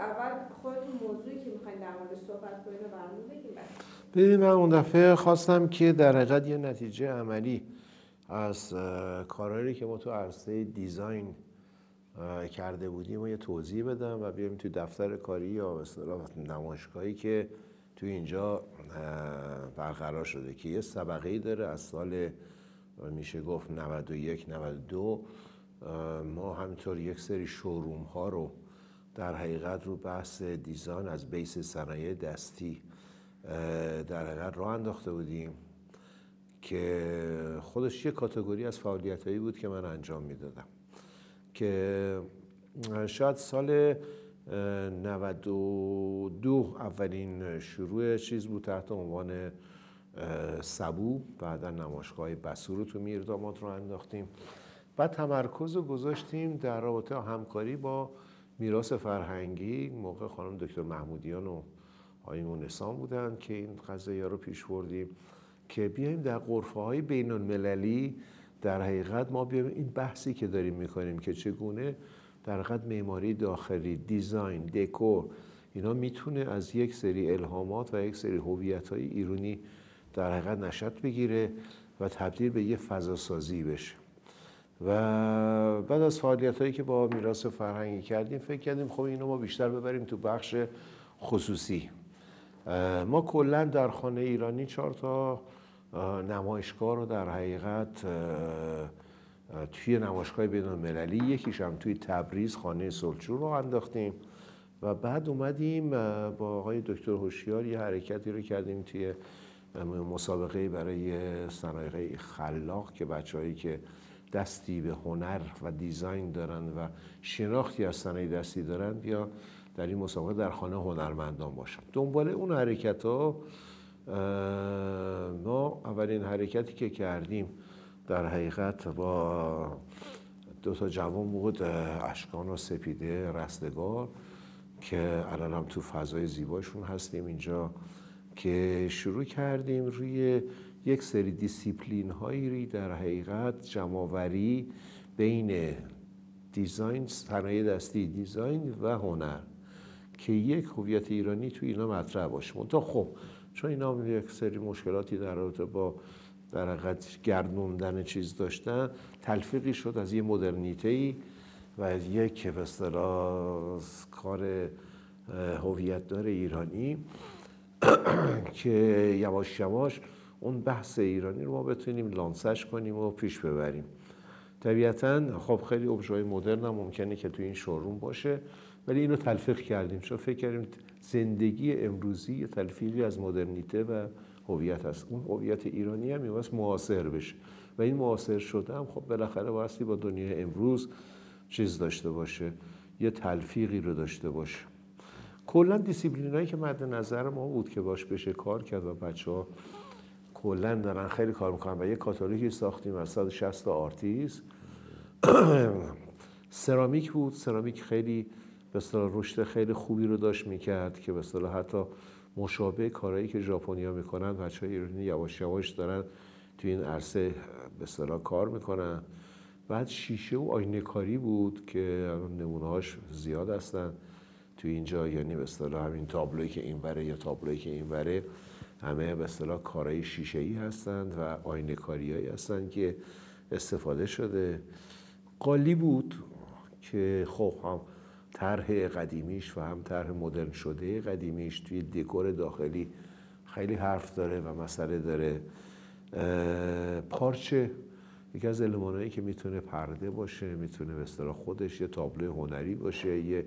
اول خودتون موضوعی که میخواین در موردش صحبت کنید رو برامون بگین. ببین من اون دفعه خواستم که در حقیقت یه نتیجه عملی از کارهایی که ما تو عرصه دیزاین کرده بودیم و یه توضیح بدم و بیایم توی دفتر کاری یا به اصطلاح نمایشگاهی که توی اینجا برقرار شده که یه سابقه‌ای داره. از سال میشه گفت 91 92 ما همینطور یک سری شوروم ها رو در حقیقت رو بحث دیزاین از بیس صنایع دستی در حقیقت راه انداخته بودیم که خودش یه کاتگوری از فعالیتایی بود که من انجام میدادم که شاید سال 92 اولین شروع چیز بود تحت عنوان سبو. بعدا نمایشگاه بسو رو تو میرداماد رو انداختیم. بعد تمرکز رو گذاشتیم در رابطه همکاری با میراث فرهنگی. موقع خانم دکتر محمودیان و آقای مونسان بودن که این قضیه رو پیش بردیم که بیایم در غرفه‌های بین‌المللی در حقیقت ما بیایم این بحثی که داریم میکنیم که چگونه در حقیقت معماری داخلی، دیزاین، دکور، اینا میتونه از یک سری الهامات و یک سری هویت‌های ایرانی در حقیقت نشأت بگیره و تبدیل به یه فضاسازی بشه. و بعد از فعالیت‌هایی که با میراث فرهنگی کردیم فکر کردیم خب اینو ما بیشتر ببریم تو بخش خصوصی. ما کلا در خانه ایرانی 4 تا نمایشگاه رو در حقیقت توی نمایشگاه بین‌المللی، یکیش هم توی تبریز خانه صلحجو رو انداختیم و بعد اومدیم با آقای دکتر هوشیار یه حرکتی رو کردیم توی مسابقه برای صنایع خلاق که بچه‌هایی که دستی به هنر و دیزاین دارن و شناختی از صنایع دستی دارن بیا در این مسابقه در خانه هنرمندان باشن. دنبال اون حرکت‌ها ما اولین حرکتی که کردیم در حقیقت با 2 تا جوان بود، اشکان و سپیده رستگار که الان هم تو فضای زیباشون هستیم اینجا، که شروع کردیم روی یک سری دیسیپلین هایی در حقیقت جمع‌آوری بین دیزاین، صنایع دستی، دیزاین و هنر که یک هویت ایرانی تو اینا مطرح باشه. منتها خب چون اینا یک سری مشکلاتی در رابطه با در حقیقت گردوندن چیز داشتن، تلفیقی شد از یه مدرنیته‌ای و یک به اصطلاح کار هویت‌دار ایرانی که یواش یواش اون بحث ایرانی رو ما بتونیم لانسش کنیم و پیش ببریم. طبیعتاً خب خیلی ابژه‌های مدرن هم ممکنه که تو این شوروم باشه، ولی اینو تلفیق کردیم چون فکر کردیم زندگی امروزی یه تلفیقی از مدرنیته و هویت است. اون هویت ایرانی هم می‌باید معاصر بشه و این معاصر شده هم خب بالاخره بایستی با دنیای امروز چیز داشته باشه، یه تلفیقی رو داشته باشه. کلا دیسیپلینایی که مد نظر ما بود که باش بشه کار کرد و بچه‌ها کلا دارن خیلی کار میکنن و یه کاتالوگی ساختیم از 160 تا آرتیست. سرامیک بود. سرامیک خیلی به اصطلاح رشد خیلی خوبی رو داشت میکرد که به اصطلاح حتی مشابه کارهایی که ژاپنیا میکنن بچه‌های ایرانی یواش یواش دارن تو این عرصه به اصطلاح کار میکنن. بعد شیشه و آینه کاری بود که نمونه‌هاش زیاد هستن تو اینجا، یعنی به اصطلاح همین تابلویی که اینوره یا تابلویی که اینوره همه به اصطلاح کارهای شیشه‌ای هستند و آینه کاریایی هستند که استفاده شده. قالی بود که خب هم طرح قدیمیش و هم طرح مدرن شده قدیمیش توی دکور داخلی خیلی حرف داره و مسئله داره. پارچه یکی از المانایی که میتونه پرده باشه، میتونه به اصطلاح خودش یه تابلو هنری باشه، یه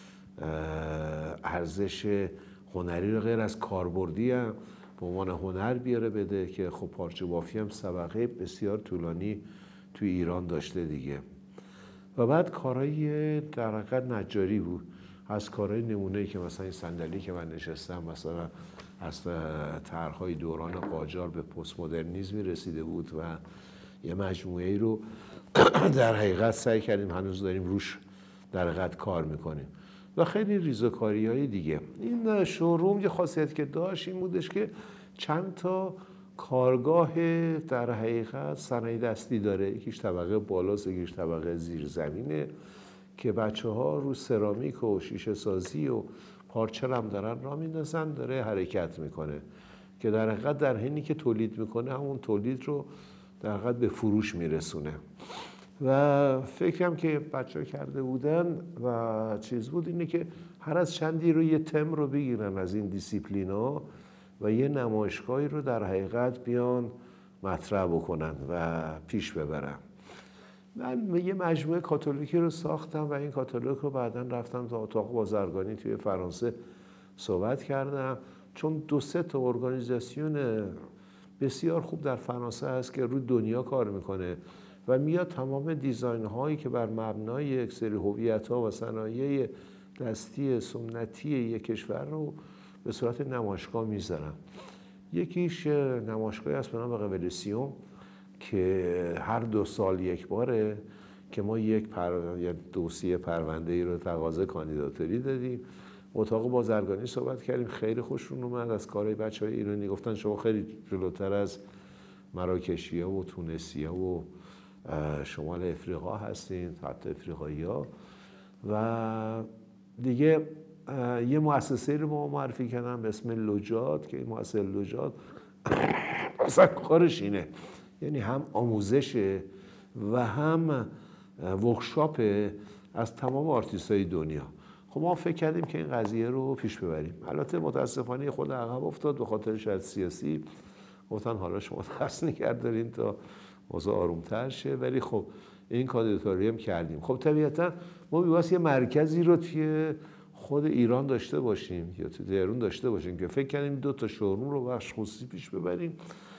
ارزش هنری رو غیر از کاربردی هم به عنوان هنر بیاره بده که خب پارچه بافی هم سابقه بسیار طولانی توی ایران داشته دیگه. و بعد کارهای در حقیقت نجاری بود، از کارهای نمونه‌ای که مثلا این صندلی که من نشستم مثلا از طرح‌های دوران قاجار به پست مدرنیسم رسیده بود و یه مجموعه‌ای رو در حقیقت سعی کردیم هنوز داریم روش در حقیقت کار میکنیم و خیلی ریزوکاری‌های دیگه. این شوروم یه خاصیت که داشت این بودش که چند تا کارگاه در حقیقت صنایع دستی داره. یکیش طبقه بالاست، یکیش طبقه زیرزمینه که بچه‌ها رو سرامیک و شیشه سازی و پارچه هم دارن راه میندازن، داره حرکت میکنه که در حقیقت در حینی که تولید میکنه همون تولید رو در حقیقت به فروش میرسونه. و فکرم که بچه‌ها کرده بودن و چیز بود اینه که هر از چندی رو یه تم رو بگیرن از این دیسیپلینا و یه نمایشگاهی رو در حقیقت بیان مطرح بکنن و پیش ببرن. من یه مجموعه کاتالوگی رو ساختم و این کاتالوگ رو بعداً رفتم تا اتاق بازرگانی توی فرانسه صحبت کردم، چون 2-3 تا ارگانیزاسیون بسیار خوب در فرانسه هست که روی دنیا کار میکنه و میاد تمام دیزاین هایی که بر مبنای یک سری هویت ها و صنایع دستی سنتی یک کشور رو به صورت نمایشگاه میذارن. یکیش نمایشگاهی هست به نام قولسیوم که هر 2 سال یک باره که ما یک دوسیه پرونده ای رو تقاضا کاندیداتوری دادیم. اتاق بازرگانی صحبت کردیم، خیلی خوششون اومد از کارهای بچهای ایرانی. گفتن شما خیلی جلوتر از مراکشی‌ها و تونسی‌ها و شمال افریقا هستین، حتی افریقایی‌ها. و دیگه یه مؤسسه رو ما معرفی کردن به اسم لوجاد که این مؤسسه لوجاد اصلا کارش اینه، یعنی هم آموزشه و هم ورکشاپ از تمام آرتیست‌های دنیا. خب ما فکر کردیم که این قضیه رو پیش ببریم. البته متاسفانه خود عقب افتاد به خاطر شاید سیاسی. گفتن حالا شما درس نگهدارین تا موضوع آرومتر شه، ولی خب این کاندیداتوری هم کردیم. خب طبیعتا ما می‌بایست یه مرکزی رو توی خود ایران داشته باشیم یا توی تهران داشته باشیم که فکر کردیم 2 تا شوروم رو بخش خصوصی پیش ببریم،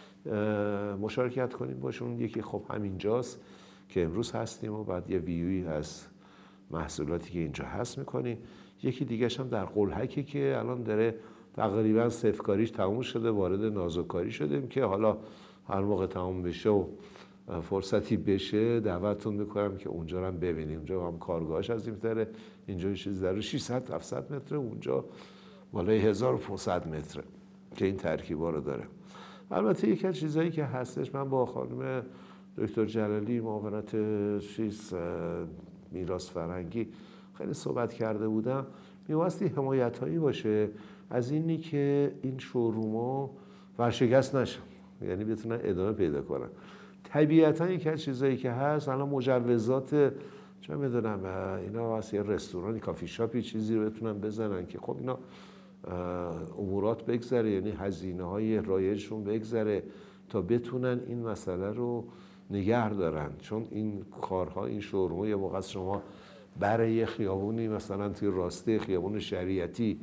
مشارکت کنیم باشون. یکی خب همینجاست که امروز هستیم و بعد یه ویوی از محصولاتی که اینجا هست میکنیم. یکی دیگه‌ش هم در قلهکی که الان داره تقریبا صفرکاریش تموم شده، وارد نازوکاری شدیم که حالا هر موقع تموم بشه و فرصتی بشه دعوتتون میکنم که اونجا رو هم ببینیم. اونجا هم کارگاهش عظیم‌تره، اینجا چیز در 600-700 متره، اونجا بالای 1500 متره که این ترکیبا رو داره. البته یکی از چیزایی که هستش، من با خانم دکتر جلالی معاونت میراث فرهنگی خیلی صحبت کرده بودم، می‌بایستی حمایت‌هایی باشه از اینی که این شوروما ورشکست نشن، یعنی بتونن ادامه پیدا کنن. طبیعتاً یکی از چیزایی که هست الان مجوزات چه می‌دونم اینا واسه رستورانی، کافی شاپی چیزی رو بتونن بزنن که خب اینا امورات بگذره، یعنی هزینه‌های رایجشون بگذره تا بتونن این مسئله رو نگه دارن. چون این کارها، این شوروما، یه موقع شما برای خیابونی مثلا توی راسته خیابون شریعتی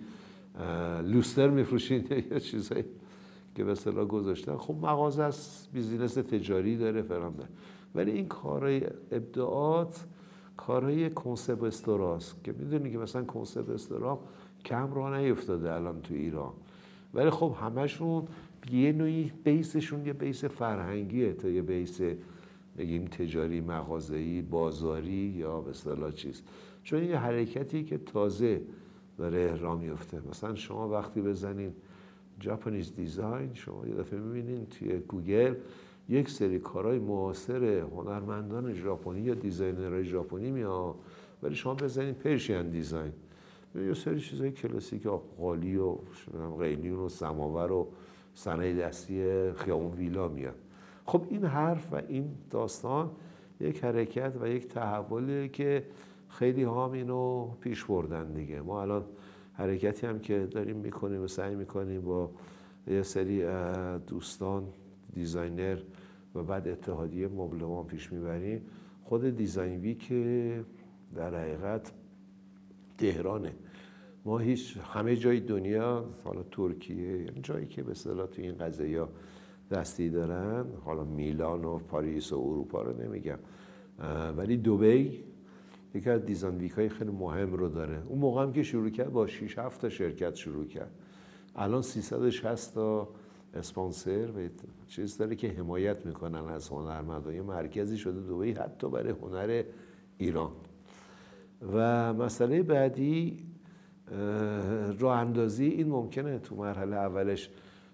لوستر میفروشید یا چیزایی که به اصطلاح گذاشتن، خب مغازه است، بیزینس تجاری داره فلان داره. ولی این کارهای ابداعات کارهای کنسپت استوراست که میدونی که مثلا کنسپت استورا کم راه نیفتاده الان تو ایران، ولی خب همشون یه نوعی بیسشون یه بیس فرهنگیه تا یه بیس بگیم تجاری، مغازه‌ای، بازاری یا به اصطلاح چیز. چون این حرکتی که تازه داره راه میفته. مثلا شما وقتی بزنین ژاپنیز دیزاین، شما یه دفعه می‌بینین توی گوگل یک سری کارهای معاصر هنرمندان ژاپنی یا دیزاینرهای ژاپنی میاد، ولی شما بزنین پرشین دیزاین یه سری چیزای کلاسیک، قالی و قیلیون و سماور و صنایع دستی خیابون ویلا میاد. خب این حرف و این داستان یک حرکت و یک تحوله که خیلی ها هم اینو پیش بردن دیگه. ما الان حرکتی هم که داریم میکنیم و سعی میکنیم با یه سری دوستان دیزاینر و بعد اتحادیه مبلمان پیش میبریم. خود دیزاین ویک در حقیقت تهرانه. ما هیچ همه جای دنیا، حالا ترکیه، یعنی جایی که به اصطلاح تو این قضیه دستی دارن، حالا میلان و پاریس و اروپا رو نمیگم، ولی دبی یکی از دیزاین ویک های خیلی مهم رو داره. اون موقع هم که شروع کرد با 6-7 تا شرکت شروع کرد. الان 360 تا اسپانسر و چیز داره که حمایت میکنن از هنرمندان. مرکزی شده دبی حتی برای هنر ایران. و مسئله بعدی راه اندازی. این ممکنه تو مرحله اولش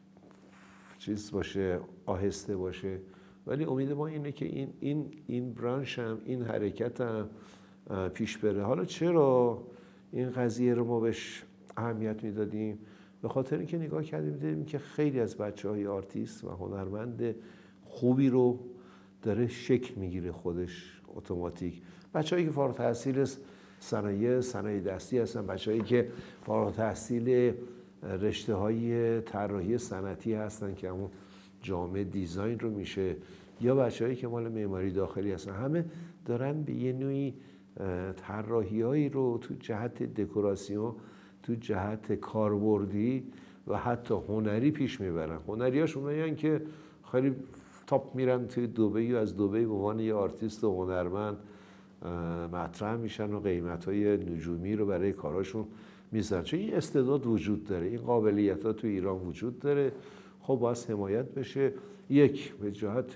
چیز باشه، آهسته باشه، ولی امید ما اینه که این برانش هم، این حرکت هم پیش بره. حالا چرا این قضیه رو ما بهش اهمیت میدادیم؟ به خاطر اینکه نگاه کردیم دیدیم که خیلی از بچه‌های آرتیست و هنرمند خوبی رو داره شکل میگیره خودش اتوماتیک. بچه‌هایی که فارغ التحصیل صنایع دستی هستن، بچه‌هایی که فارغ التحصیل رشته‌های طراحی صنعتی هستن که همون جامعه دیزاین رو میشه، یا بچه‌هایی که مال معماری داخلی هستن، همه دارن به یه نوعی طراحی‌هایی رو تو جهت دکوراسیون، تو جهت کاربردی و حتی هنری پیش میبرن. هنریاش اونایین که خیلی تاپ میرن توی دبی و از دبی به عنوان یه آرتیست و هنرمند مطرح میشن و قیمت‌های نجومی رو برای کاراشون میزنن، چون این استعداد وجود داره، این قابلیت‌ها تو ایران وجود داره. خب باید حمایت بشه، یک به جهت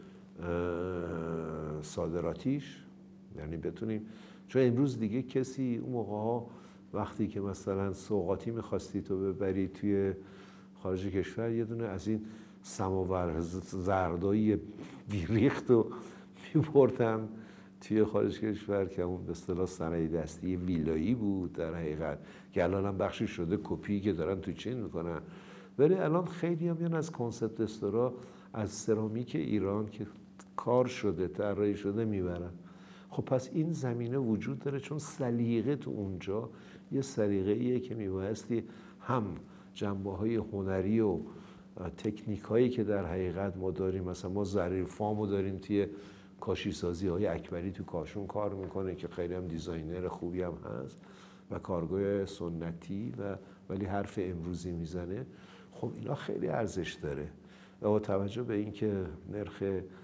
صادراتیش، یعنی بتونیم، چون امروز دیگه کسی اون موقع‌ها وقتی که مثلا سوغاتی می‌خواستی تو ببری توی خارج کشور، یه دونه از این سماور زردایی بیریخت رو می‌بردن توی خارج کشور که اون به اصطلاح صنایع دستی ویلایی بود در حقیقت، که الان هم بخشی شده کپی که دارن تو چین میکنن. ولی الان خیلی هم میان از کنسپت استورا، از سرامیک ایران که کار شده طراحی شده میبرن. خب پس این زمینه وجود داره، چون سلیقه تو اونجا یه سلیقه‌ایه که میبایستی هم جنبه‌های هنری و تکنیک‌هایی که در حقیقت ما داریم، مثلا ما ضریر فامو داریم توی کاشی سازی های اکبری تو کاشون کار میکنه که خیلی هم دیزاینر خوبی هم هست و کارگاه سنتی و ولی حرف امروزی میزنه. خب اینا خیلی ارزش داره و با توجه به اینکه نرخ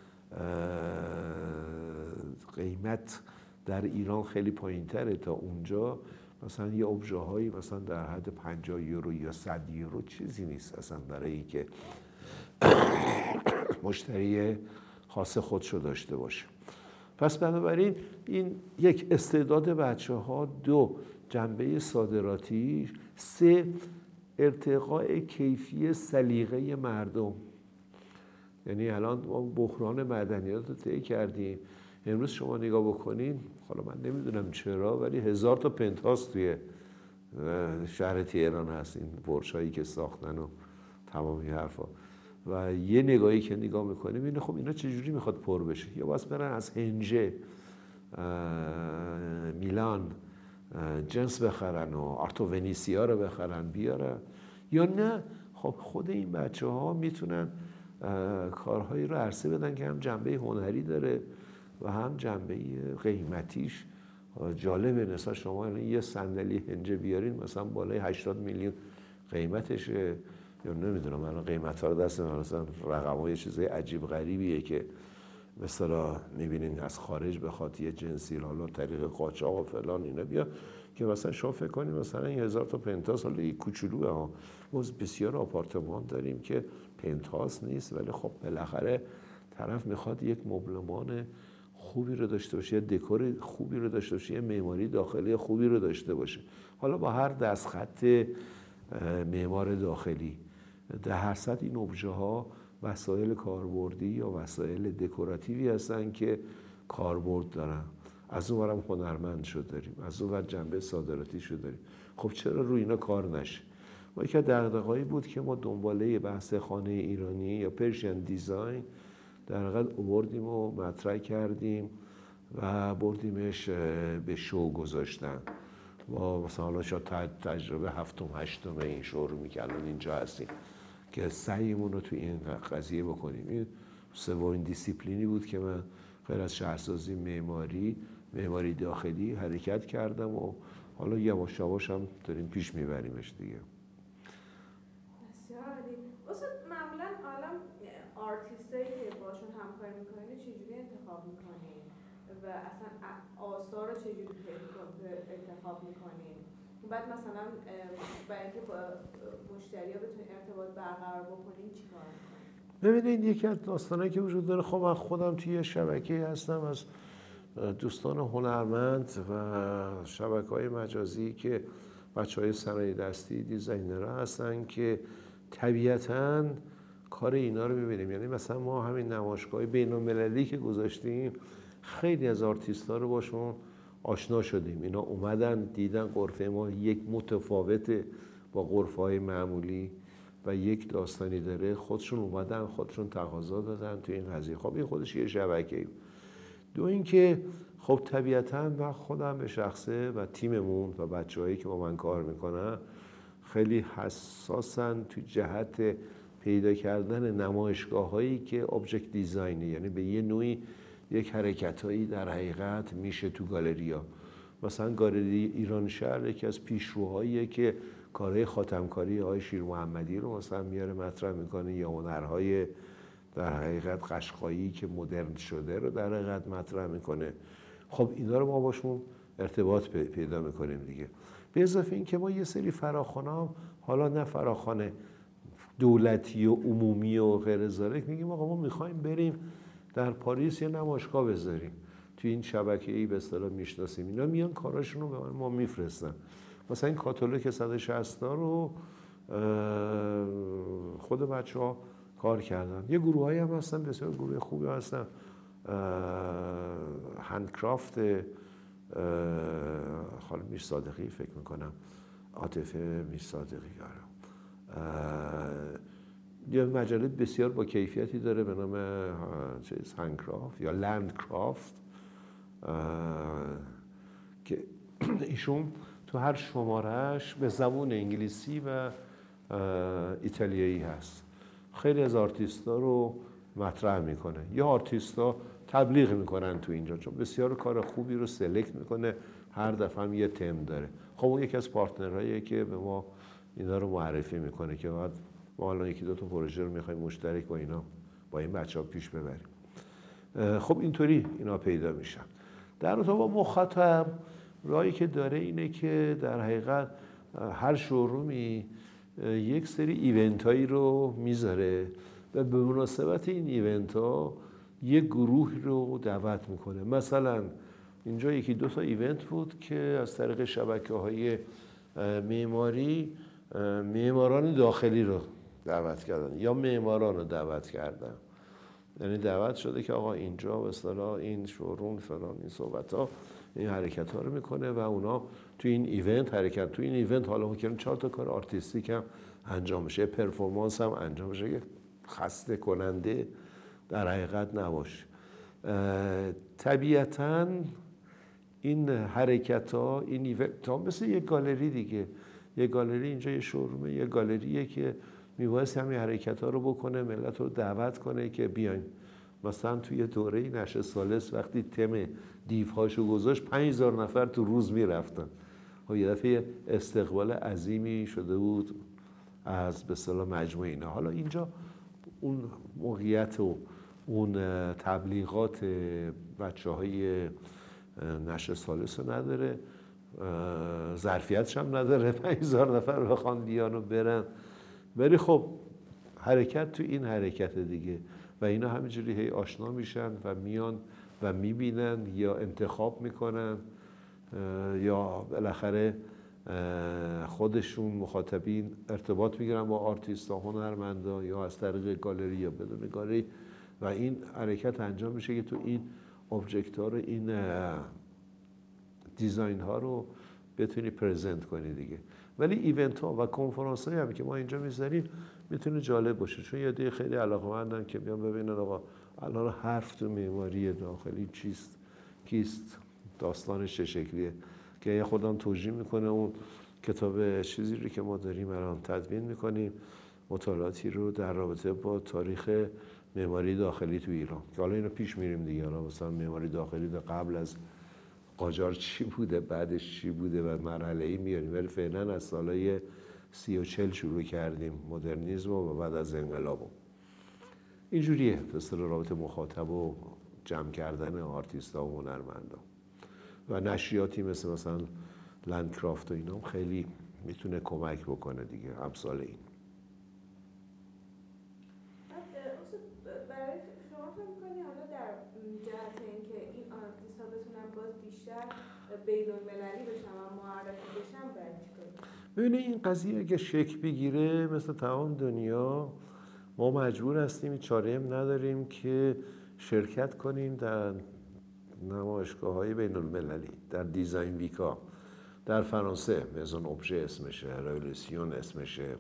قیمت در ایران خیلی پایین تره تا اونجا، مثلا یه ابژه هایی مثلا در حد 50 یورو یا 100 یورو چیزی نیست اصلا برای اینکه مشتری خاص خودشو داشته باشه. پس بنابراین این یک استعداد بچه‌ها، دو جنبه صادراتی، سه ارتقاء کیفی سلیقه مردم. یعنی الان ما بحران معدنیات رو طی کردیم، امروز شما نگاه بکنین، حالا من نمیدونم چرا ولی 1000 تا پنتهاوس توی شهر تهران هست، این برج‌هایی که ساختن و تمام این حرفا، و یه نگاهی که نگاه میکنیم اینه خب اینا چجوری میخواد پر بشه؟ یا باید برن از هنجه میلان جنس بخرن و آرتو ونیسیا رو بخرن بیارن، یا نه خب خود این بچه ها میتونن کارهایی رو عرضه بدن که هم جنبه هنری داره و هم جنبه قیمتیش جالبه. مثلا شما یه صندلی هنجه بیارین مثلا بالای 80 میلیون قیمتشه، یا نمیدونم الان قیمت‌ها رو دست من، مثلا رقم‌های چیزای عجیب غریبیه که مثلا می‌بینین از خارج بخواد یه جنسی حالا طریق قاچاق و فلان اینا بیا، که مثلا شما فکر کنید مثلا 1000 تا پنتهاوس، حالا این کوچولوئه ها، ما بسیار آپارتمان داریم که پنتهاوس نیست ولی خب بالاخره طرف میخواد یک مبلمان خوبی رو داشته باشه، یه دکور خوبی رو داشته باشه، یه معماری داخلی خوبی رو داشته باشه، حالا با هر دستخط معمار داخلی. در هر سطح این ابژه ها وسایل کاربردی یا وسایل دکوراتیوی هستن که کاربرد دارن. از اون ورم هنرمند شد داریم، از اون ور جنبه صادراتی شد داریم. خب چرا روی اینا کار نشه؟ ما یکی از دغدغه‌هایی بود که ما دنباله بحث خانه ایرانی یا پرشین دیزاین در حقیقت آوردیم و مطرح کردیم و بردیمش به شو گذاشتن. ما مثلا حالا شاید تجربه هفتم هشتم این شورومی که الان اینجا هستیم که سعیمون رو توی این قضیه بکنیم. این سومین دیسیپلینی بود که من غیر از شهرسازی معماری داخلی حرکت کردم و حالا یواش یواش هم داریم پیش میبریمش دیگه. بسیار عالی. اصلا معمولا الان آرتیستایی که باشون همکاری میکنید چجوری انتخاب میکنین و اصلا آثار رو چجوری انتخاب میکنین؟ بعد مثلا برای اینکه با مشتری‌ها بتونید ارتباط برقرار بکنین چیکار میکنین؟ ببینید یکی از داستانایی که وجود داره، خب من خودم توی شبکه هستم از دوستان هنرمند و شبکه‌های مجازی که بچه‌های صنایع دستی دیزاینرها هستن که طبیعتاً کار اینا رو می‌بینیم. یعنی مثلا ما همین نمایشگاه بین‌المللی که گذاشتیم خیلی از آرتیست‌ها رو باشون آشنا شدیم. اینا اومدن دیدن غرفه ما یک متفاوته با غرفه‌های معمولی و یک داستانی داره، خودشون اومدن خودشون تقاضا دادن تو این قضیه. خب این خودش یه شبکه‌ای. دو اینکه خب طبیعتاً من خودم به شخصه و تیممون و بچه‌هایی که با من کار میکنن خیلی حساسن تو جهت پیدا کردن نمایشگاه‌هایی که اوبجکت دیزاینه، یعنی به یه نوعی یک حرکتایی در حقیقت میشه تو گالریا. مثلا گالری ایران شهر یکی از پیشروهاییه که کارهای خاتمکاری آقای شیر محمدی رو مثلا میاره مطرح میکنه، یا هنرهای در حقیقت قشقایی که مدرن شده رو در حقیقت مطرح میکنه. خب اینا رو ما باشون ارتباط پیدا میکنیم دیگه. به اضافه این که ما یه سری فراخوان هم، حالا نه فراخوان دولتی و عمومی و غیر ذالک، میگیم آقا ما میخوایم بریم در پاریس یه نمایشگاه بذاریم، تو این شبکه‌ای به اصطلاح میشناسیم، اینا میان کاراشون رو به ما میفرستن. مثلا این کاتالوگ 160 رو خود بچه‌ها کار کردن. یه گروهایی هم هستن بسیار گروه خوبی هستن، هندکرافت خانم میر صادقی فکر میکنم، عاطفه میر صادقی، یه مجله بسیار با کیفیتی داره به نام هندکرافت یا لندکرافت که ایشون تو هر شمارهش به زبان انگلیسی و ایتالیایی هست. خیلی از آرتیستا رو مطرح میکنه، یا آرتیستا تبلیغ میکنن تو اینجا، چون بسیار کار خوبی رو سلکت میکنه، هر دفعه هم یه تم داره. خب اون یکی از پارتنرهاییه که به ما اینا رو معرفی میکنه که بعد ما الان یکی دو تا پروژه رو میخوایم مشترک با اینا، با این بچه‌ها پیش ببریم. خب اینطوری اینا پیدا میشن. در رابطه با مخاطب راهی که داره اینه که در حقیقت هر شورومی یک سری ایونت هایی رو میذاره و به مناسبت این ایونت ها یک گروه رو دعوت میکنه. مثلا اینجا یکی دو تا ایونت بود که از طریق شبکه‌های معماری معماران داخلی رو دعوت کردن یا معماران رو دعوت کردن، یعنی دعوت شده که آقا اینجا به اصطلاح این شوروم فلان این صحبت‌ها این حرکت‌ها رو میکنه و اونا تو این ایونت حرکت، تو این ایونت حالا ممکنه 4 تا کار آرتیستیک هم انجام بشه، پرفورمنس هم انجام بشه که خسته کننده در حقیقت نباشه. طبیعتاً این حرکت‌ها این ایونت‌ها مثل یک گالری دیگه، یک گالری اینجا یه شورومه، یه گالریه که میبایست همین حرکت‌ها رو بکنه، ملت رو دعوت کنه که بیاین. مثلا توی دوره نشه ثالث وقتی تم دیوهاشو گذاشت 5000 نفر تو روز میرفتن. خب یه دفعه استقبال عظیمی شده بود از به اصطلاح مجموعه اینا. حالا اینجا اون موقعیت و اون تبلیغات بچه‌های نشه ثالث رو نداره، ظرفیتش هم نداره 5000 نفر بخوان بیان و برن، ولی خب حرکت تو این حرکت دیگه و اینا همینجوری هی آشنا میشن و میان و میبینن یا انتخاب میکنن یا بالاخره خودشون مخاطبین ارتباط میگیرن با آرتیستا، هنرمندا، یا از طریق گالری یا بدون گالری و این حرکت انجام میشه که تو این object ها رو، این دیزاین ها رو بتونی پرزنت کنی دیگه. ولی ایونت ها و کنفرانس هایی هم که ما اینجا میذاریم میتونه جالب باشه، چون یه عده خیلی علاقه‌مندن که بیان ببینن آقا الان حرف تو معماری داخلی چیست، کیست، داستانش چه شکلیه، که خودم توجیه میکنه اون کتاب چیزی رو که ما داریم الان تدوین میکنیم، مطالعاتی رو در رابطه با تاریخ معماری داخلی تو ایران، که حالا اینو پیش میریم دیگه. حالا مثلا معماری داخلی در قبل از قاجار چی بوده، بعدش چی بوده و مرحله‌ای میاریم، ولی فعلا از سالهای 30 و 40 شروع کردیم مدرنیسم و بعد از انقلاب. اینجوریه به اصطلاح رابطه مخاطب و جمع کردن آرتیستا و هنرمندا. و نشریاتی مثلا لندکرافت و اینا خیلی میتونه کمک بکنه دیگه، امثال این. برای شما فکر می‌کنی حالا در جهت اینکه این آرتیست‌ها بتونن باز بیشتر بین‌المللی بشن و معرفی بشن باید چیکار؟ ببینید این قضیه اگه شکل بگیره مثل تمام دنیا، ما مجبور هستیم، چاره‌ای نداریم که شرکت کنیم در نمایشگاه‌های بین المللی در دیزاین ویکا در فرانسه، مزون ابژه اسمشه، رولوسیون اسمشه،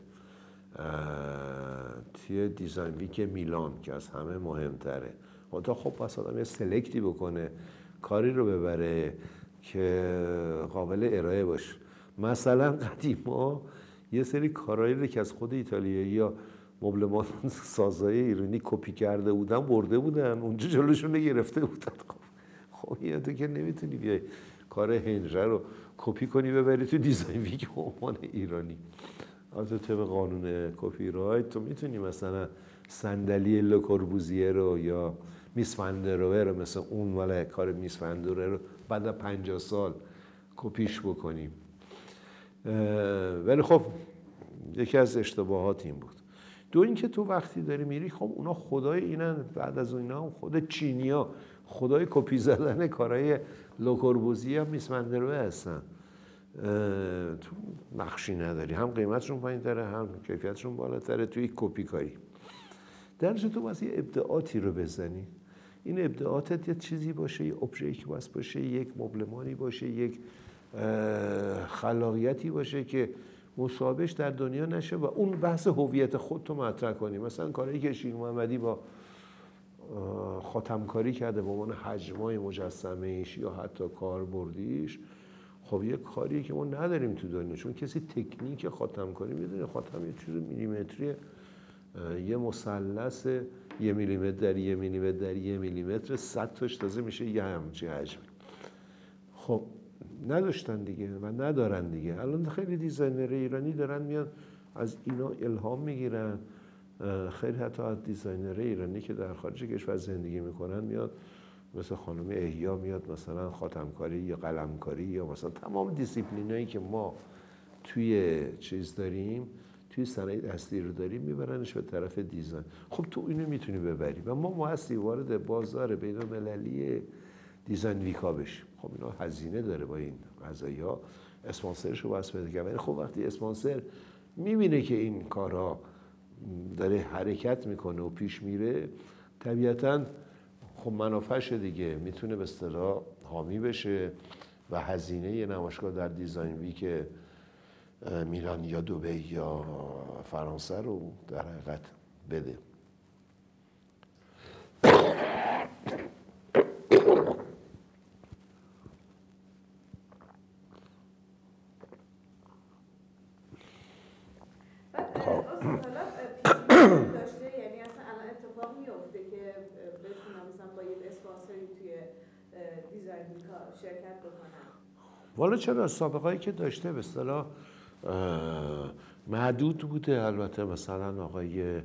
توی دیزاین ویک میلان که از همه مهمتره. خب پس آدم یه سلکتی بکنه، کاری رو ببره که قابل ارائه باشه. مثلا قدیما یه سری کارهایی رو که از خود ایتالیایی یا مبلمان سازای ایرانی کپی کرده بودن برده بودن اونجا جلوشون رو گرفته بودن. خب یه تو که نمیتونی بیای کار هنجره رو کپی کنی ببری تو دیزاین ویک به عنوان ایرانی. البته طبق قانون کپی رایت تو میتونی مثلا صندلی لوکوربوزیه رو یا میس فندروه رو مثل اون مال کار میس فندروه رو بعد از 50 سال کپیش بکنیم. ولی خب یکی از اشتباهات این بود. دو اینکه تو وقتی داری میری خب اونا خدای اینن، بعد از اینا خود چینیا خدای کپی زدن کارهای لوکوربوزیه هم میس فندروه هستن. تو نقشی نداری، هم قیمتشون پایین‌تره هم کیفیتشون بالاتره توی کپی کاری. درنچه تو باید یه ابداعاتی رو بزنی. این ابداعاتت یه چیزی باشه، یه ابژه‌ای که باشه، یک مبلمانی باشه، یک خلاقیتی باشه که مشابهش در دنیا نشه و اون بحث هویت خودتو مطرح کنی. مثلا کاری که شیر محمدی با خاتمکاری کرده به عنوان حجمای مجسمه ایش یا حتی کاربردیش، خب یه کاریه که ما نداریم تو دنیا، چون کسی تکنیک خاتمکاری میدونه. خاتم یه چیز میلیمتریه، یه مثلث 1 میلیمتر در 1 میلیمتر در 1 میلیمتر 100 تاش تازه میشه یه همچین حجم. خب نداشتن دیگه و ندارن دیگه. الان خیلی دیزاینر ایرانی دارن میان از اینا الهام میگیرن. خیلی حتی از دیزاینر ایرانی که در خارج کشور زندگی میکنن میاد، مثل خانم احیا میاد مثلا خاتمکاری یا قلمکاری یا مثلا تمام دیسیپلینایی که ما توی چیز داریم، توی صنایع دستی رو داریم، میبرنش به طرف دیزاین. خب تو اینو میتونی ببری و ما بایستی وارد بازار بین المللی دیزاین ویکا بشیم. خب اینا هزینه داره با این قضایا، اسپانسرش رو باید بده. ولی خب وقتی اسپانسر میبینه که این کارها داره حرکت میکنه و پیش میره، طبیعتاً خب منافعش دیگه میتونه به اصطلاح حامی بشه و هزینه یه نمایشگاه در دیزاین ویک میلان یا دبی یا فرانسه رو در حقیقت بده. داشته یعنی اصلا الان اتفاق میفته که بتونم مثلا با یه اسپانسری توی دیزاین ویکا شرکت بکنم؟ والا چرا، سابقه‌ای که داشته به اصطلاح محدود بوده. البته مثلا آقای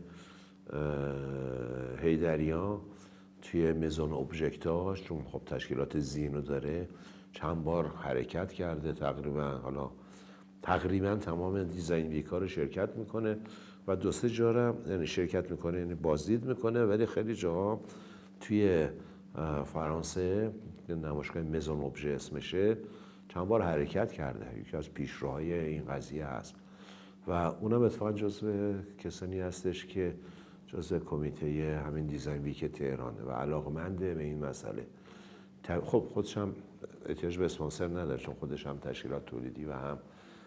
حیدریان توی مزون ابژکتاش، چون خب تشکیلات زینو داره، چند بار حرکت کرده. تقریبا تمام دیزاین ویکا رو شرکت میکنه و 2-3 جا یعنی شرکت میکنه، یعنی بازدید میکنه. ولی خیلی جاها توی فرانسه نمایشگاه مزون ابژه اسمشه، چند بار حرکت کرده. یکی از پیشروهای این قضیه هست و اونم اتفاقا جزو کسانی هستش که جزو کمیته همین دیزاین ویک تهرانه و علاقمنده به این مسئله. خب خودش هم احتیاج به اسپانسر نداره، چون خودش هم تشکیلات تولیدی و هم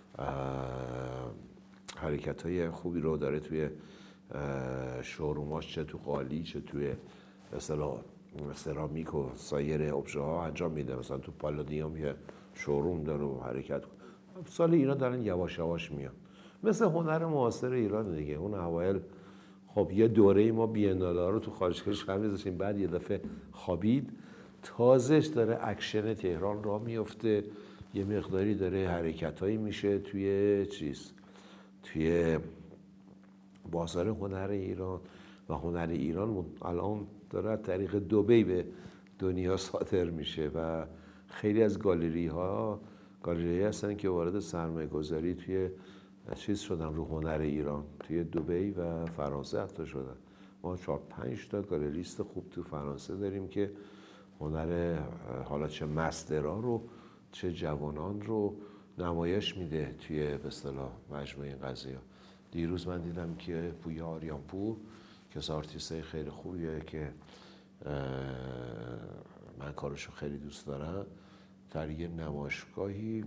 حرکت‌های خوبی رو داره توی شوروماش، چه تو قالی چه توی مثلا سرامیک و سایر ابژه ها انجام میده. مثلا تو پالادیوم یه شوروم داره و حرکت سال اینا دارن یواش یواش میان. مثل هنر معاصر ایران دیگه. اون اوایل خب یه دوره ما بی‌انالا رو تو خارج کشور می‌ذاشتیم، بعد یه دفعه خوابید، تازهش داره اکشن تهران راه میفته، یه مقداری داره حرکتایی میشه توی بازار هنر ایران و هنر ایران الان داره از طریق دبی به دنیا صادر میشه و خیلی از گالری هستن که وارد سرمایه گذاری توی شدن رو هنر ایران، توی دبی و فرانسه حتی شدن. ما 4-5 تا گالریست خوب تو فرانسه داریم که هنر حالا چه مسترها رو چه جوانان رو نمایش میده توی به اصطلاح مجموعه این قضیه. دیروز من دیدم که پویا آریانپور که آرتیست خیلی خوبیه که من کارشو خیلی دوست دارم، در یه نمایشگاهی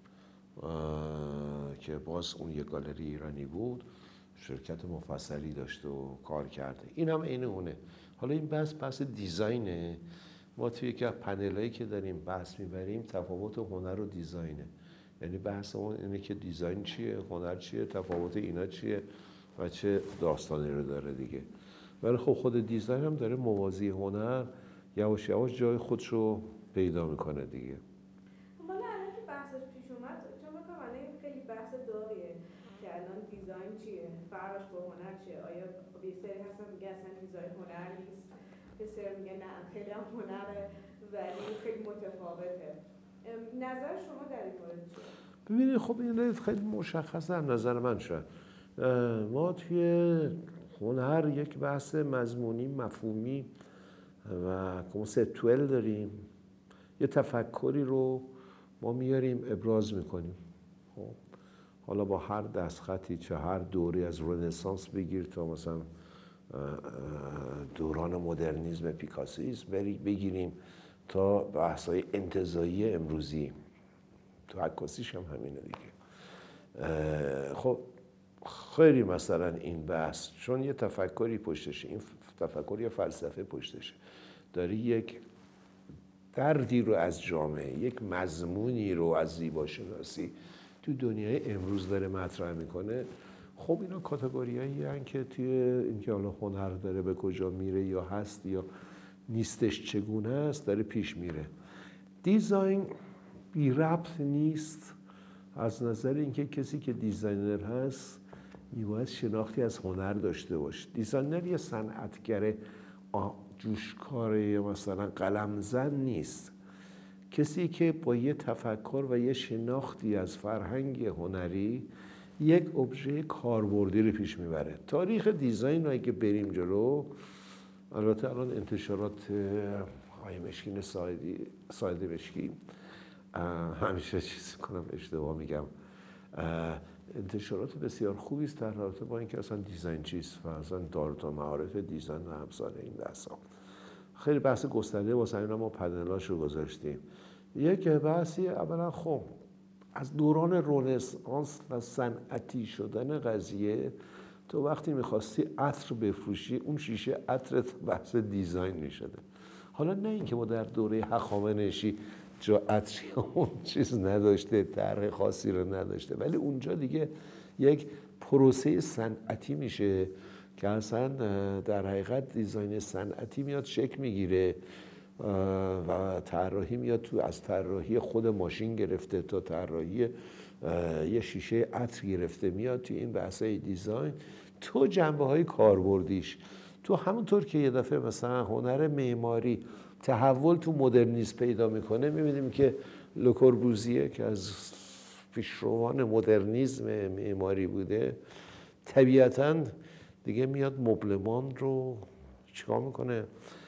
که باز اون یه گالری ایرانی بود شرکت مفصلی داشته و کار کرده. این هم عین اونه. حالا این بحث دیزاینه. ما توی یکی از پنلایی که داریم بحث میبریم تفاوت هنر و دیزاینه. یعنی بحثمون اینه که دیزاین چیه، هنر چیه، تفاوت اینا چیه و چه داستانی رو داره دیگه. ولی خب خود دیزاین هم داره موازی هنر یواش یواش جای خودش رو پیدا میکنه دیگه. حالا الان که بحثش پیش اومد، چون بکنم الان خیلی بحث داغیه که الان دیزاین چیه، فرقش با هنر چیه، آیا یه سری هستن میگه اصلا دیزاین هنر نیست، یه سری میگه نه خیلی هم هنره ولی خیلی متفاوته. نظر شما در این مورد چیه؟ ببینید خب این خیلی مشخصه هم نظر من شد. ما توی هنر یک بحث مضمونی مفهومی و کنسپتوال داریم، یه تفکری رو ما میاریم ابراز میکنیم. خب حالا با هر دستخطی، چه هر دوری از رنسانس بگیر تا مثلا دوران مدرنیسم پیکاسویسم بگیریم تا بحث‌های انتزاعی امروزی، تو عکاسیش هم همینه دیگه. خب خیلی مثلا این بحث چون یه تفکری پشتشه، این تفکر یه فلسفه پشتشه، داری یک دردی رو از جامعه، یک مضمونی رو از زیباشناسی تو دنیای امروز داره مطرح میکنه. خب اینا کاتگوریایی هستن که توی اینکه حالا هنر داره به کجا میره یا هست یا نیستش چگونه است داره پیش میره. دیزاین بی ربط نیست از نظر اینکه کسی که دیزاینر هست میباید شناختی از هنر داشته باشه. دیزاینر یه صنعتگر جوشکار یا مثلا قلمزن نیست، کسی که با یه تفکر و یه شناختی از فرهنگ هنری یک ابژه کاربردی رو پیش میبره. تاریخ دیزاین رو اگه بریم جلو، البته الان انتشارات آقای مشکین ساعد مشکی، همیشه چیزی کنم اشتباه میگم، انتشارات بسیار خوبی است در رابطه با اینکه اصلا دیزاین چیست و اصلا دارالمعارف دیزاین و امثال این بحثا. خیلی بحث گسترده واسه اینا ما پنلاشو گذاشتیم. یک بحثی اولا خب از دوران رنسانس و صنعتی شدن قضیه، تو وقتی میخواستی عطر بفروشی اون شیشه عطرت بحث دیزاین میشده. حالا نه اینکه ما در دوره هخامنشی جا عطری اون چیز نداشته، طرح خاصی رو نداشته، ولی اونجا دیگه یک پروسه صنعتی میشه که اصلا در حقیقت دیزاین صنعتی میاد شکل میگیره و طراحی میاد تو، از طراحی خود ماشین گرفته تا طراحی یه شیشه عطر گرفته میاد تو این بحثای دیزاین، تو جنبه‌های کاربردیش، تو همونطور که یه دفعه مثلا هنر معماری تحول تو مدرنیسم پیدا میکنه، میبینیم که لوکوربوزیه که از پیشروان مدرنیسم معماری بوده طبیعتاً دیگه میاد مبلمان رو چیکار میکنه،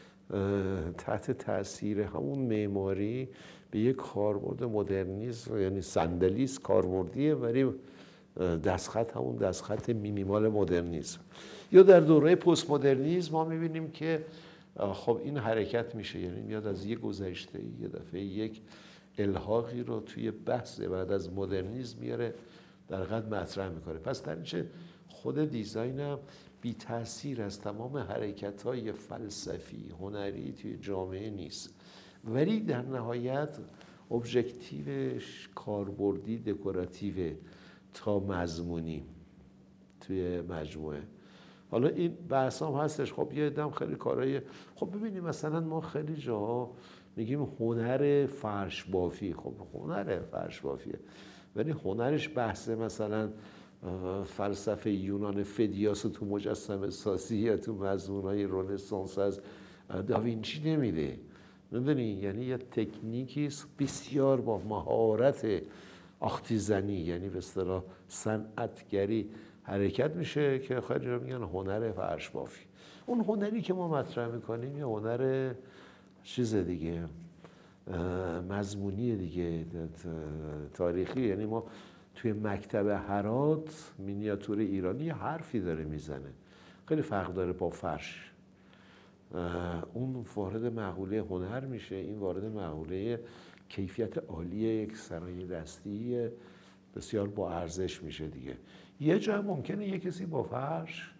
تحت تاثیر همون معماری به یک کاربرد مدرنیسم، یعنی صندلیست کاربردیه ولی دستخط همون دستخط مینیمال مدرنیسم. یا در دوره پست مدرنیسم ما میبینیم که خب این حرکت میشه، یعنی میاد از یک گذشته یه دفعه یک الحاقی رو توی بحث بعد از مدرنیسم میاره در حقیقت مطرح میکنه. پس در اینچه خود دیزاین هم بی تأثیر از تمام حرکت‌های فلسفی هنری توی جامعه نیست، ولی در نهایت ابژکتیوش کاربردی دکوراتیو تا مضمونی توی مجموعه. حالا این بحث هم هستش. خب یه دم خیلی کارهای، خب ببینیم مثلا ما خیلی جاها میگیم هنر فرش بافی، خب هنر فرش بافیه ولی هنرش بحث مثلا فلسفه یونان فدیاس تو مجسمه سازی یا تو مضمونهای رنسانس از داوینچی نمیده، میدونی، یعنی یه تکنیکی بسیار با مهارت آختیزنی، یعنی به اصطلاح صنعتگری حرکت میشه که خیلی میگن هنر فرش بافی. اون هنری که ما مطرح میکنیم یه هنر چیز دیگه، مضمونی دیگه، تاریخی. یعنی ما توی مکتب هرات مینیاتور ایرانی یه حرفی داره میزنه، خیلی فرق داره با فرش. اون وارد مقوله هنر میشه، این وارد مقوله کیفیت عالی یک صنایع دستی بسیار با ارزش میشه دیگه. یه جا ممکنه یه کسی با فرش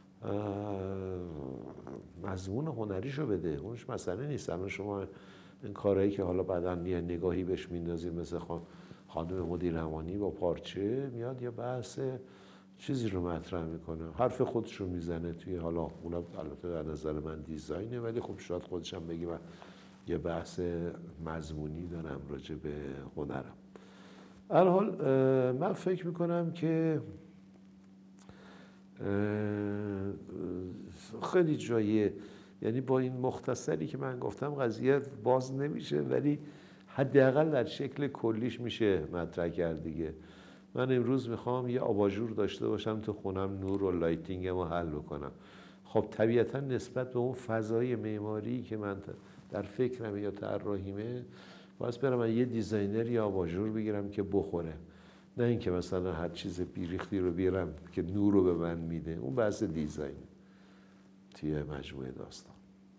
مضمون هنریشو بده، اونش مسئله نیست. الان شما این کارهایی که حالا بعداً یه نگاهی بهش میندازیم مثل خانم مدیر امانی با پارچه میاد یه بحث چیزی رو مطرح میکنه، حرف خودش رو میزنه توی، حالا اونم البته در نظر من دیزاینه، ولی خب شاید خودش هم بگه من یه بحث مضمونی دارم راجع به هنرم. الحال من فکر میکنم که خیلی جاییه، یعنی با این مختصری که من گفتم قضیه باز نمیشه، ولی حداقل در شکل کلیش میشه مطرح کرد دیگه. من امروز میخوام یه آباژور داشته باشم تو خونم، نور و لایتینگمو حل بکنم. خب طبیعتا نسبت به اون فضای معماری که من در فکرم یا طراحیمه باید برم من یه دیزاینر یا آباژور بگیرم که بخوره، نه اینکه مثلا هر چیز بیریختی رو بیارم که نور رو به من میده. اون بحث دیزاین توی مجموعه داستان.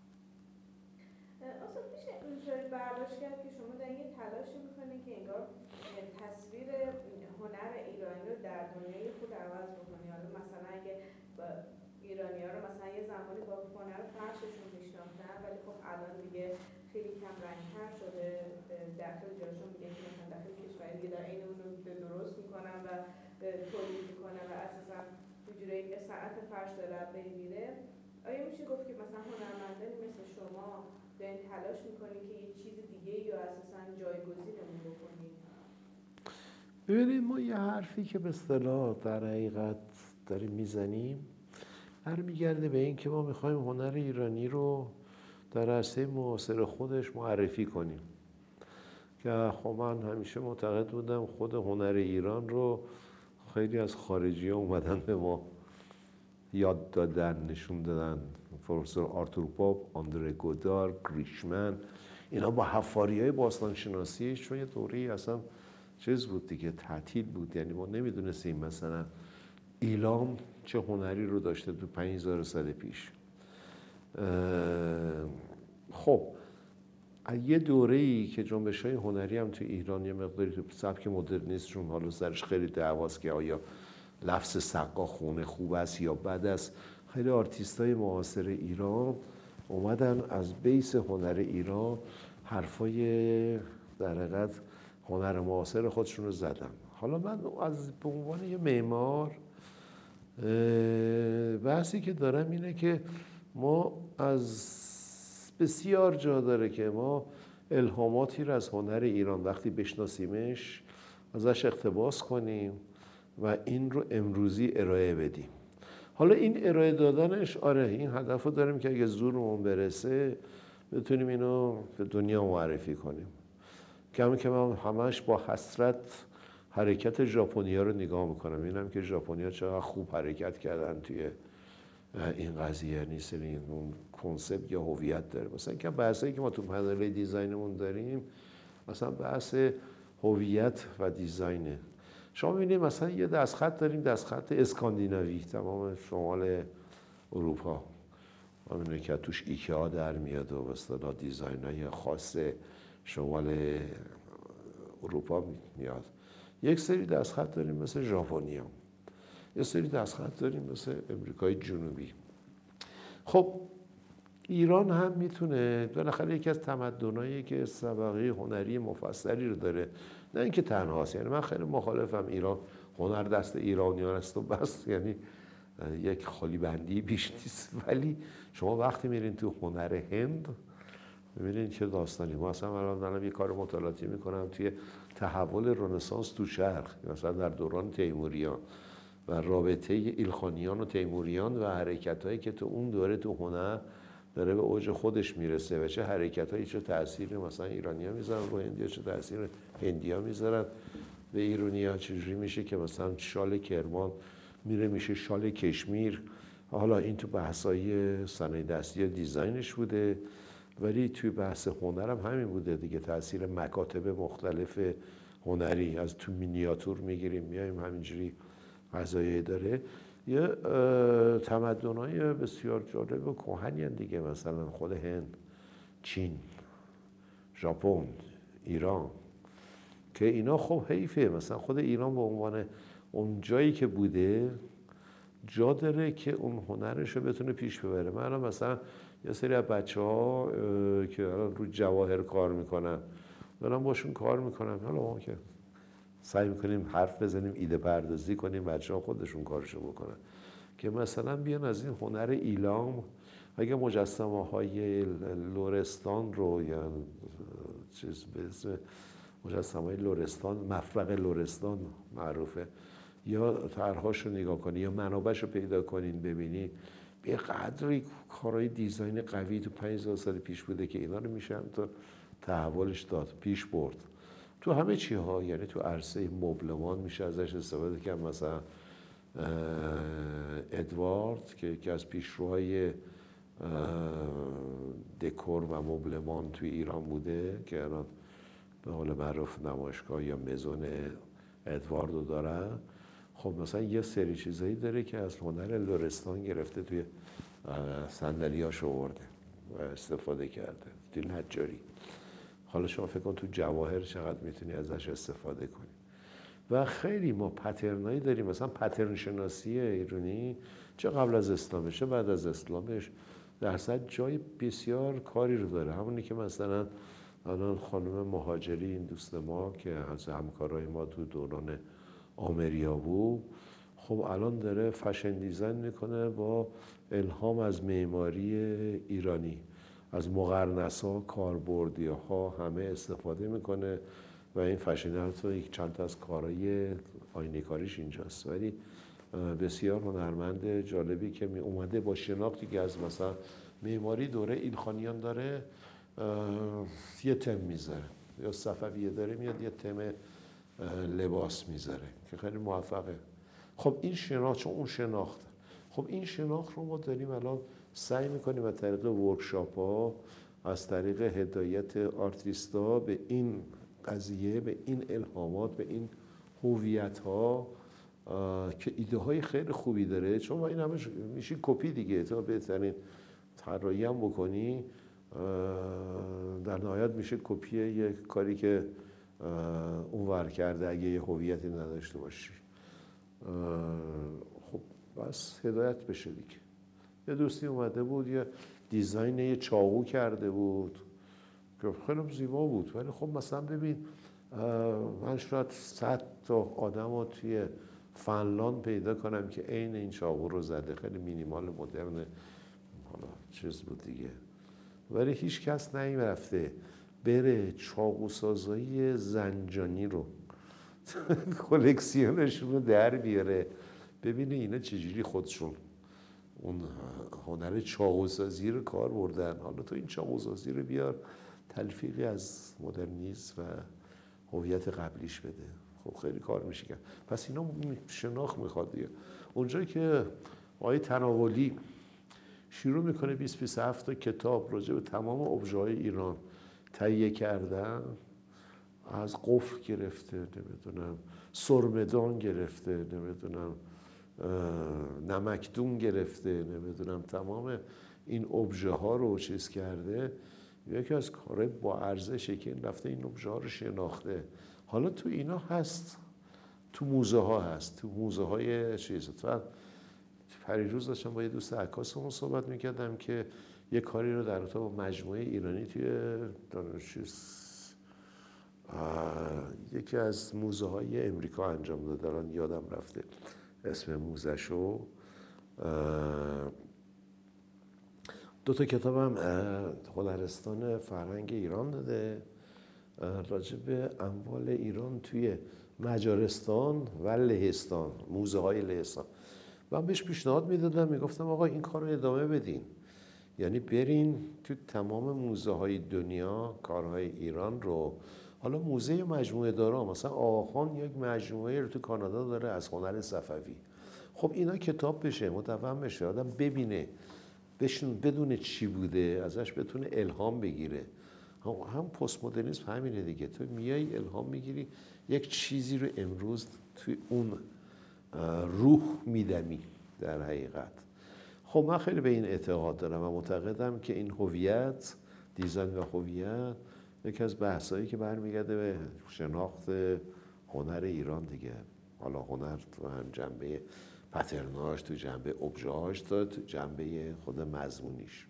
اصلا میشه اینطوری برداشت کرد که شما دارین یه تلاشی میکنین که انگار تصویر هنر ایرانی رو در دنیای خود عوض بکنی. حالا مثلا اگه ایرانی‌ها رو مثلا یه زمانی با هنر فرششون میشناختن، ولی خب الان دیگه خیلی کم رنگ‌تر شده، در خیلی جاشون میگه که مثلا در خیلی کشورهای دیگه در عین اون رو درست میکنن و تولید میکنن و اساسا یه جوری صنعت فرش داره از بین میره. آیا میشه گفت که مثلا هنرمندانی مثل شما دارین تلاش میکنین که یه چیز دیگه یا اساسا جایگزینمون بکنین؟ ببینید ما یه حرفی که به اصطلاح در حقیقت داریم میزنیم برمیگرده به این که ما میخوایم هنر ایرانی رو در عرصه معاصر خودش معرفی کنیم، که خب من همیشه معتقد بودم خود هنر ایران رو خیلی از خارجی ها اومدن به ما یاد دادن، نشون دادن. پروفسور آرتور پاپ، آندره گودار، گریشمن، اینا با حفاریهای باستانشناسی، چون یه دوره‌ای اصلا چیز بود دیگه، تعطیل بود، یعنی ما نمیدونستیم مثلا ایلام چه هنری رو داشته تو 5000 سال پیش. خب یه دوره‌ای که جنبش‌های هنری هم تو ایران یه مقداری تو سبک مدرنیسم، حالا سرش خیلی دعواست که آیا لفظ سقا خونه خوب است یا بد است، خیلی آرتیستای معاصر ایران اومدن از بیس هنر ایران حرفای در حقیقت هنر معاصر خودشون رو زدن. حالا من به عنوان یه معمار بحثی که دارم اینه که ما از بسیار جا داره که ما الهاماتی رو از هنر ایران وقتی بشناسیمش ازش اقتباس کنیم و این رو امروزی ارائه بدیم. حالا این ارائه دادنش، آره این هدف رو داریم که اگه زورمون برسه بتونیم اینو به دنیا معرفی کنیم. کمی که من همش با حسرت حرکت ژاپنی‌ها رو نگاه میکنم، اینم که ژاپنی‌ها چقدر خوب حرکت کردن توی این قضیه، نیست این اون کنسپت یا هویت داره. مثلا که بحثایی که ما تو پنل دیزاینمون داریم مثلا بحث هویت و دیزاینه. شما می‌بینید مثلا یه دستخط داریم، دستخط اسکاندیناوی، تمام شمال اروپا، همینه که توش ایکیا در میاد و به اصطلاح دیزاین‌های خاص شمال اروپا میاد. یک سری دستخط داریم مثل ژاپنی‌ها، یه سری دستخط داریم مثل امریکای جنوبی. خب ایران هم میتونه بالاخره یکی از تمدنایی که سابقه هنری مفصلی رو داره، نه اینکه تنهاست. یعنی من خیلی مخالفم ایران هنر دست ایرانیان است و بس، یعنی یک خالی بندی بیش نیست. ولی شما وقتی میرین تو هنر هند میبینین که داستانی. ما اصلا الان یه کار مطالعاتی میکنم توی تحول رنسانس تو شرق، مثلا در دوران تیموریان و رابطه ایلخانیان و تیموریان و حرکتایی که تو اون دوره تو هنر داره به اوج خودش میرسه و چه حرکتایی چه تأثیری مثلا ایرانی‌ها میذارن رو هندی‌ها، چه تأثیر هندی‌ها میذارن به ایرانی‌ها. چجوری میشه که مثلا شال کرمان میشه شال کشمیر. حالا این تو بحث‌های صنایع دستی دیزاینش بوده، ولی توی بحث هنرم همین بوده دیگه. تأثیر مکاتب مختلف هنری از تو مینیاتور میگیریم میایم همینجوری قضایه داره. یه تمدن‌های بسیار جالب و کهنی دیگه، مثلا خود هند، چین، ژاپن، ایران، که اینا خب حیفه مثلا خود ایران به عنوان اون جایی که بوده جا داره که اون هنرش رو بتونه پیش ببره. من الان مثلا یه سری از بچه‌ها که الان رو جواهر کار میکنن دارم باشون کار میکنم، حالا ما که سعی میکنیم حرف بزنیم، ایده پردازی کنیم، بچه‌ها خودشون کارشو بکنن، که مثلا بیان از این هنر ایلام اگه مجسمه‌های لرستان رو یا چیز به اسم مجسمه‌های لرستان، مفرق لرستان معروفه، یا طرح‌هاش رو نگاه کنی یا منابعش رو پیدا کنین ببینی به قدری کارهای دیزاین قوی تو 5000 سال پیش بوده که اینا رو میشه تا تحولش داد، پیش برد تو همه چی ها. یعنی تو عرصه مبلمان میشه ازش استفاده کرد. مثلا ادوارد که یکی از پیشروهای دکور و مبلمان توی ایران بوده که الان به قول معروف نمایشگاه یا مزون ادواردو داره، خب مثلا یه سری چیزایی داره که از هنر لرستان گرفته توی صندلی‌هاش آورده و استفاده کرده، توی نجاری. حالا شما فکر کن تو جواهر چقدر میتونی ازش استفاده کنی. و خیلی ما پترنایی داریم، مثلا پترن شناسی ایرانی چه قبل از اسلامش چه بعد از اسلامش درصد جای بسیار کاری رو داره. همونی که مثلا الان خانم مهاجری، این دوست ما که از همکارای ما تو دوران آمریا بود، خب الان داره فشن دیزاین میکنه با الهام از معماری ایرانی، از مقرنس‌ها، کاربردی‌ها همه استفاده میکنه و این فشن تو یک چند تا از کارهای آینه کاریش اینجاست. ولی بسیار هنرمند جالبی که می اومده با شناختی که از مثلا معماری دوره ایلخانیان داره یه تم میذاره، یا صفویه داره میاد یه تم لباس میذاره که خیلی موفقه. خب این شناخت، چون اون شناخت، خب این شناخت رو ما داریم الان سعی میکنیم از طریق ورکشاپ ها، از طریق هدایت آرتیستا به این قضیه، به این الهامات، به این هویت ها که ایده های خیلی خوبی داره. چون ما این همه میشه کپی دیگه، تو بهترین طراحی هم بکنی در نهایت میشه کپی یک کاری که اون ور کرده اگه یه هویتی نداشته باشی. خب بس هدایت بشه دیگه. یه دوستی اومده بود یه دیزاین یه چاقو کرده بود که خیلی زیبا بود، ولی خب مثلا ببین من شاید 100 تا آدم رو توی فنلاند پیدا کنم که عین این چاقو رو زده، خیلی مینیمال مدرن حالا چیز بود دیگه، ولی هیچ کس نمیرفته بره چاقو سازایی زنجانی رو کلکسیونشون رو در بیاره ببینه اینا چجوری خودشون اون هنر چاقوسازی رو کار بردن. حالا تو این چاقوسازی رو بیار تلفیقی از مدرنیسم و هویت قبلیش بده، خب خیلی کار میشه کرد. پس اینا شناخت میخواد دیگه. اونجایی که آقای تناولی شروع میکنه 20-27 تا کتاب راجع به تمام ابژه های ایران تهیه کردن، از قفل گرفته نمیدونم سرمدان گرفته نمیدونم نمکدون گرفته نمیدونم تمام این ابژه ها رو چیز کرده، یکی از کارهای با ارزشه که این رفته این ابژه ها رو شناخته. حالا تو اینا هست، تو موزه ها هست، تو موزه های چیز. پریروز داشتم با یه دوست عکاسمون صحبت میکردم که یه کاری رو در رابطه با مجموعه ایرانی توی یکی از موزه های امریکا انجام داد، الان یادم رفته اسم موزه شو. 2 تا کتابم هنرستان فرهنگ ایران داده راجع به اموال ایران توی مجارستان و لهستان، موزه های لهستان. من بهش پیشنهاد میدادم، میگفتم آقا این کار رو ادامه بدین، یعنی برین تو تمام موزه های دنیا کارهای ایران رو. حالا موزه مجموعه داره، مثلا آقاخان یک مجموعه رو تو کانادا داره از هنر صفوی. خب اینا کتاب بشه، مدون بشه، آدم ببینه بدون چی بوده ازش بتونه الهام بگیره. هم پست مدرنیسم همینه دیگه، تو میای الهام میگیری یک چیزی رو امروز توی اون روح میدمی. در حقیقت. خب من خیلی به این اعتقاد دارم و معتقدم که این هویت، دیزاین و هویت، یکی از بحثایی که برمیگرده به شناخت هنر ایران دیگه. حالا هنر تو هم جنبه پترناش، تو جنبه ابژه‌هاش، تو جنبه خود مضمونیش.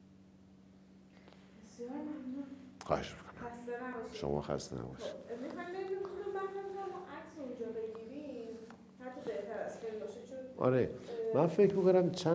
بسیار ممنون. خواهش میکنم. خسته نباشید. شما خسته نباشید. خب میخوایم بریم میتونم برنامه عکس اونجا بگیریم حتی بهتر از فیلم باشه چون آره من فکر میکنم چند